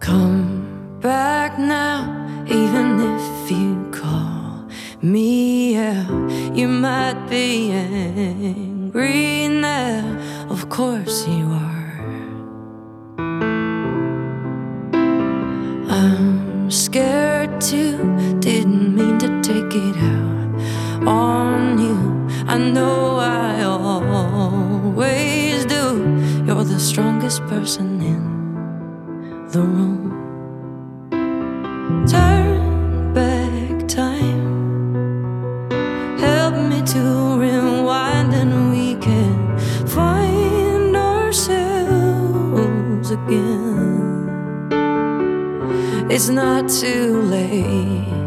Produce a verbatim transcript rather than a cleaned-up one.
Come back now, even if you call me out. You might be angry now, of course you are. I'm scared too, didn't mean to take it out on you. I know I always do. You're the strongest person in the room. Turn back time, help me to rewind, and we can find ourselves again. It's not too late.